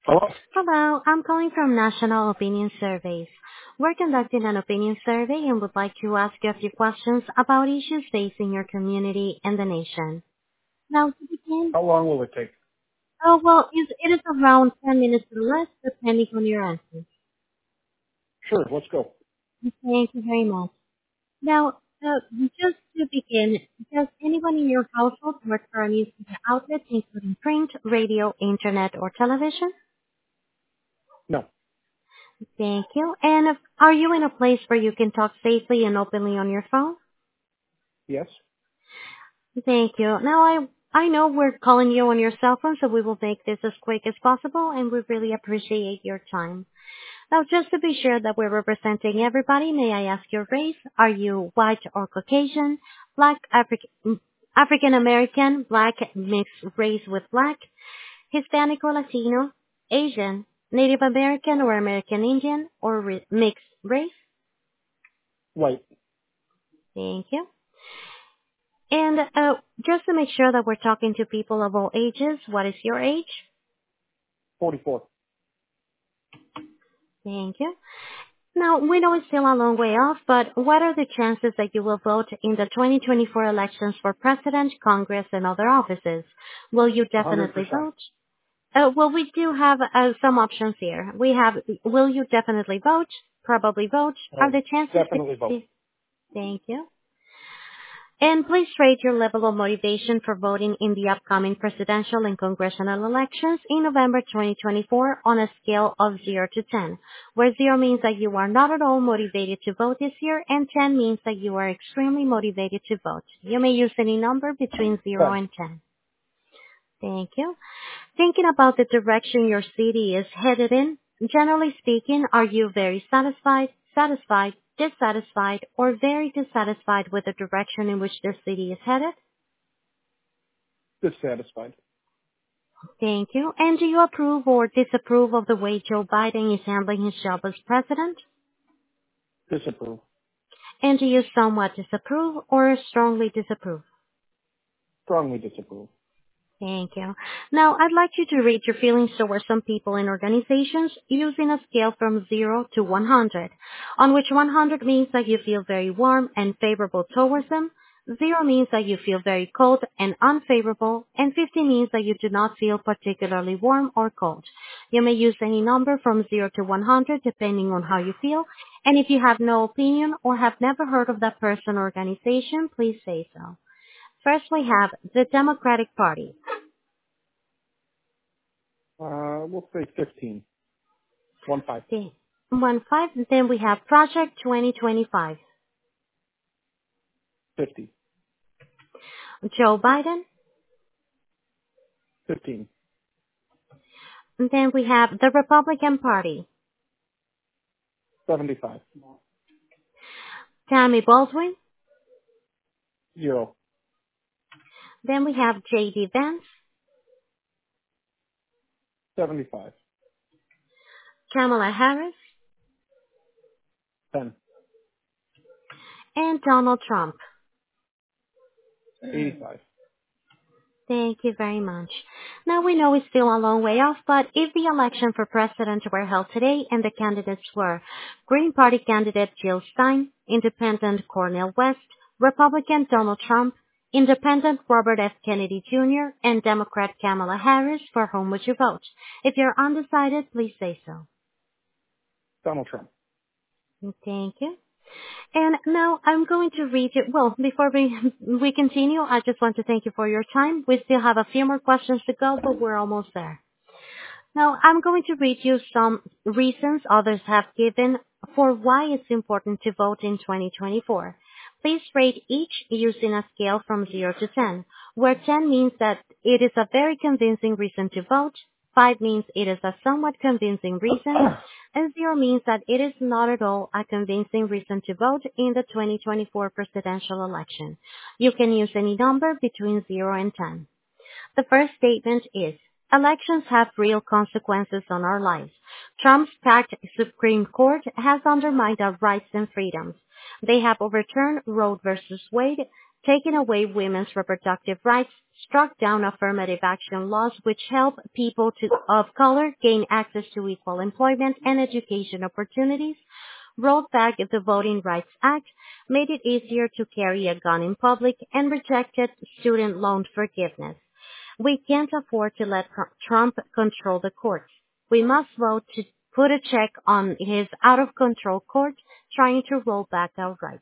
Hello? Hello, I'm calling from National Opinion Surveys. We're conducting an opinion survey and would like to ask you a few questions about issues facing your community and the nation. Now, to begin, How long will it take? it is around 10 minutes or less, depending on your answers. Sure, let's go. Thank you very much. Now, just to begin, does anyone in your household work for a news media outlet, including print, radio, internet, or television? No. Thank you. And are you in a place where you can talk safely and openly on your phone? Yes? Thank you. Now, I know we're calling you on your cell phone, so we will make this as quick as possible, and we really appreciate your time. Now, just to be sure that we're representing everybody, may I ask your race? Are you white or Caucasian, black, African American, black, mixed race with black, Hispanic or Latino, Asian, Native American or American Indian, or mixed race? White. Thank you. And just to make sure that we're talking to people of all ages, what is your age? 44. Thank you. Now, we know it's still a long way off, but what are the chances that you will vote in the 2024 elections for president, Congress, and other offices? Will you 100%. definitely vote? Well, we do have some options here. We have, will you definitely vote? Probably vote. Are the chances Definitely vote. Thank you. And please rate your level of motivation for voting in the upcoming presidential and congressional elections in November 2024 on a scale of 0 to 10, where 0 means that you are not at all motivated to vote this year and 10 means that you are extremely motivated to vote. You may use any number between 0 10. and 10. Thank you. Thinking about the direction your city is headed in, generally speaking, are you very satisfied, dissatisfied, or very dissatisfied with the direction in which the city is headed? Dissatisfied. Thank you. And do you approve or disapprove of the way Joe Biden is handling his job as president? Disapprove. And do you somewhat disapprove or strongly disapprove? Strongly disapprove. Thank you. Now, I'd like you to rate your feelings towards some people and organizations using a scale from 0 to 100, on which 100 means that you feel very warm and favorable towards them, 0 means that you feel very cold and unfavorable, and 50 means that you do not feel particularly warm or cold. You may use any number from 0 to 100 depending on how you feel, and if you have no opinion or have never heard of that person or organization, please say so. First, we have the Democratic Party. We'll say 15. 1 5. 1-5. Then we have Project 2025. 50. Joe Biden. 15. Then we have the Republican Party. 75. Tammy Baldwin. 0. Then we have J.D. Vance. 75. Kamala Harris. 10. And Donald Trump. 85. Thank you very much. Now we know it's still a long way off, but if the election for president were held today and the candidates were Green Party candidate Jill Stein, Independent Cornel West, Republican Donald Trump, Independent Robert F. Kennedy Jr., and Democrat Kamala Harris, for whom would you vote? If you're undecided, please say so. Donald Trump. Thank you. And now I'm going to read you. Well, before we continue, I just want to thank you for your time. We still have a few more questions to go, but we're almost there. Now, I'm going to read you some reasons others have given for why it's important to vote in 2024. Please rate each using a scale from 0 to 10, where 10 means that it is a very convincing reason to vote, 5 means it is a somewhat convincing reason, and 0 means that it is not at all a convincing reason to vote in the 2024 presidential election. You can use any number between 0 and 10. The first statement is, elections have real consequences on our lives. Trump's packed Supreme Court has undermined our rights and freedoms. They have overturned Roe versus Wade, taking away women's reproductive rights, struck down affirmative action laws which help people of color gain access to equal employment and education opportunities, rolled back the Voting Rights Act, made it easier to carry a gun in public, and rejected student loan forgiveness. We can't afford to let Trump control the courts. We must vote to put a check on his out-of-control court trying to roll back our rights.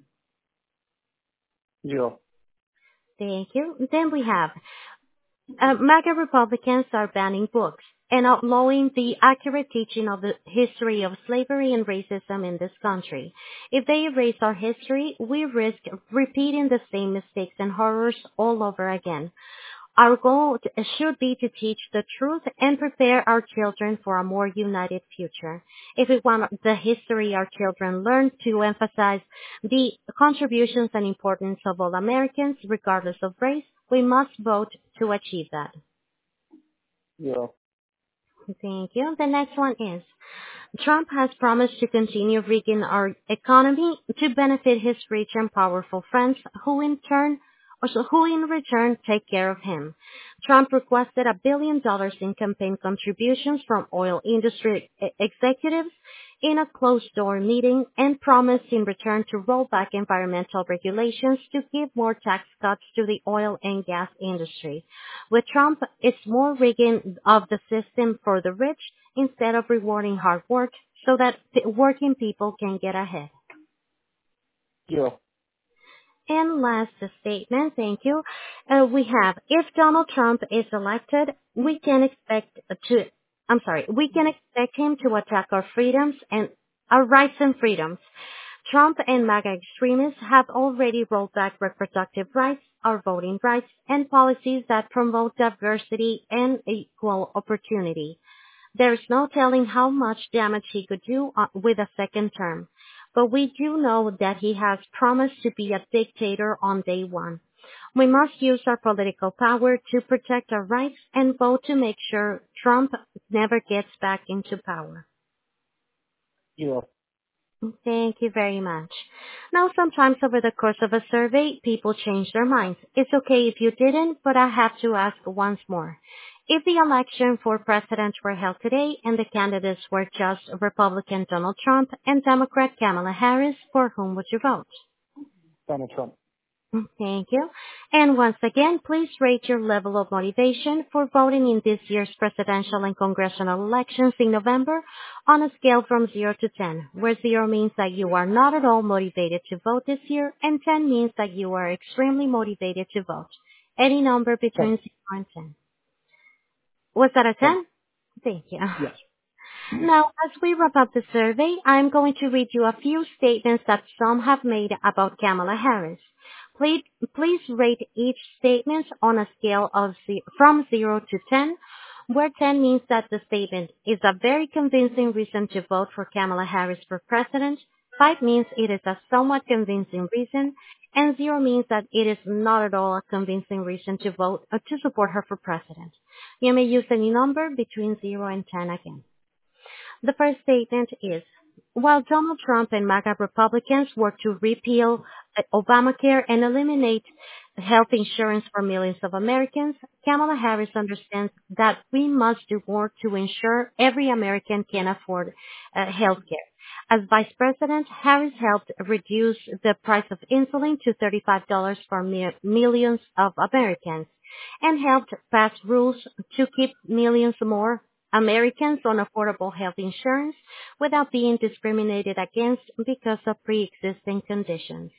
0. Thank you. Then we have MAGA Republicans are banning books and outlawing the accurate teaching of the history of slavery and racism in this country. If they erase our history, we risk repeating the same mistakes and horrors all over again. Our goal should be to teach the truth and prepare our children for a more united future. If we want the history our children learn to emphasize the contributions and importance of all Americans, regardless of race, we must vote to achieve that. 0. Thank you. The next one is, Trump has promised to continue rigging our economy to benefit his rich and powerful friends who in return take care of him. Trump requested $1 billion in campaign contributions from oil industry executives in a closed-door meeting and promised in return to roll back environmental regulations to give more tax cuts to the oil and gas industry. With Trump, it's more rigging of the system for the rich instead of rewarding hard work so that working people can get ahead. 0. And last statement, thank you. We have, if Donald Trump is elected, we can expect him to attack our freedoms and our rights and freedoms. Trump and MAGA extremists have already rolled back reproductive rights, our voting rights, and policies that promote diversity and equal opportunity. There's no telling how much damage he could do with a second term. But we do know that he has promised to be a dictator on day one. We must use our political power to protect our rights and vote to make sure Trump never gets back into power. 0. Thank you very much. Now, sometimes over the course of a survey, people change their minds. It's okay if you didn't, but I have to ask once more. If the election for president were held today and the candidates were just Republican Donald Trump and Democrat Kamala Harris, for whom would you vote? Donald Trump. Thank you. And once again, please rate your level of motivation for voting in this year's presidential and congressional elections in November on a scale from 0 to 10, where 0 means that you are not at all motivated to vote this year and 10 means that you are extremely motivated to vote. Any number 10. between 0 and 10. Was that a 10. 10? Thank you. Yes. Now, as we wrap up the survey, I'm going to read you a few statements that some have made about Kamala Harris. Please rate each statement on a scale of from 0 to 10, where 10 means that the statement is a very convincing reason to vote for Kamala Harris for president, 5 means it is a somewhat convincing reason, and 0 means that it is not at all a convincing reason to vote or to support her for president. You may use any number between 0 and 10 again. The first statement is, while Donald Trump and MAGA Republicans work to repeal Obamacare and eliminate health insurance for millions of Americans, Kamala Harris understands that we must do more to ensure every American can afford health care. As Vice President, Harris helped reduce the price of insulin to $35 for millions of Americans and helped pass rules to keep millions more Americans on affordable health insurance without being discriminated against because of pre-existing conditions.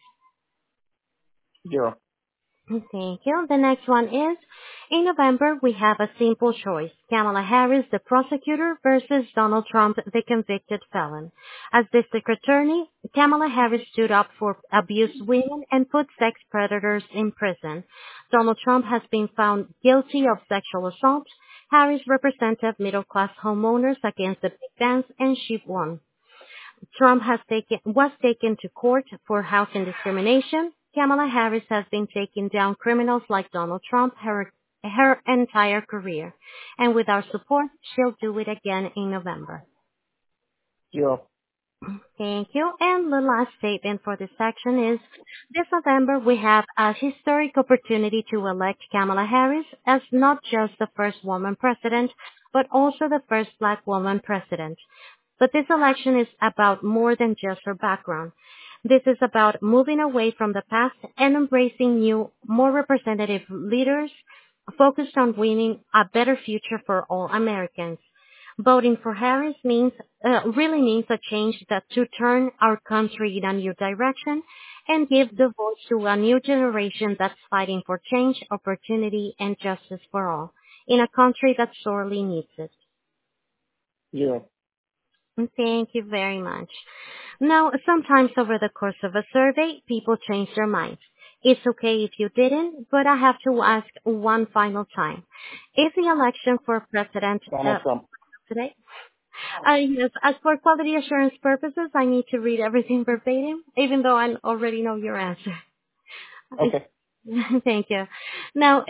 0. Thank you. The next one is, in November, we have a simple choice. Kamala Harris, the prosecutor, versus Donald Trump, the convicted felon. As district attorney, Kamala Harris stood up for abused women and put sex predators in prison. Donald Trump has been found guilty of sexual assault. Harris represented middle-class homeowners against the big banks, and she won. Trump was taken to court for housing discrimination. Kamala Harris has been taking down criminals like Donald Trump her entire career. And with our support, she'll do it again in November. 0. Thank you. And the last statement for this section is, this November we have a historic opportunity to elect Kamala Harris as not just the first woman president, but also the first black woman president. But this election is about more than just her background. This is about moving away from the past and embracing new, more representative leaders focused on winning a better future for all Americans. Voting for Harris really means a change that to turn our country in a new direction and give the voice to a new generation that's fighting for change, opportunity, and justice for all in a country that sorely needs it. 0. Thank you very much. Now, sometimes over the course of a survey, people change their minds. It's okay if you didn't, but I have to ask one final time. If the election for president Donald Trump. today, yes, as for quality assurance purposes, I need to read everything verbatim, even though I already know your answer. Okay. Thank you. Now,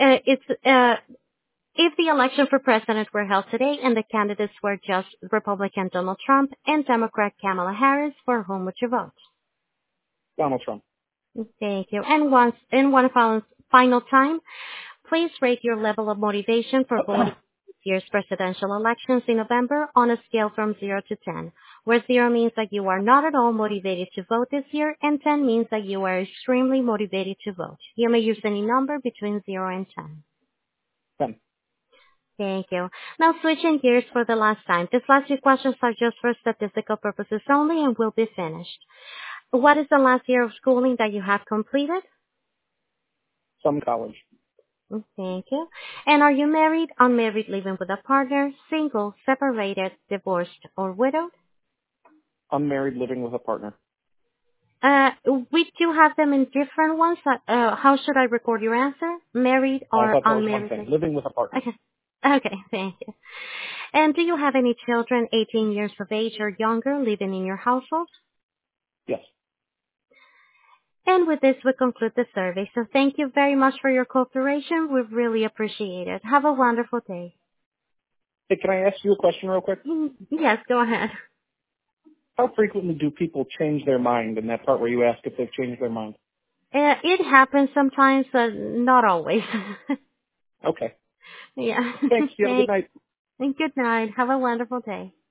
if the election for president were held today and the candidates were just Republican Donald Trump and Democrat Kamala Harris, for whom would you vote? Donald Trump. Thank you. And one final time, please rate your level of motivation for voting this year's presidential elections in November on a scale from 0 to 10, where 0 means that you are not at all motivated to vote this year, and 10 means that you are extremely motivated to vote. You may use any number between 0 and 10. 10. Thank you. Now switching gears for the last time. These last few questions are just for statistical purposes only and will be finished. What is the last year of schooling that you have completed? Some college. Thank you. And are you married, unmarried, living with a partner, single, separated, divorced, or widowed? Unmarried, living with a partner. We do have them in different ones. How should I record your answer? Married I or thought that was one unmarried? thing. Living with a partner. Okay. Okay, thank you. And do you have any children 18 years of age or younger living in your household? Yes. And with this, we conclude the survey. So thank you very much for your cooperation. We really appreciate it. Have a wonderful day. Hey, can I ask you a question real quick? Yes, go ahead. How frequently do people change their mind in that part where you ask if they've changed their mind? It happens sometimes, but not always. Okay. Yeah. Thanks. You have a good Thanks. night. And good night. Have a wonderful day.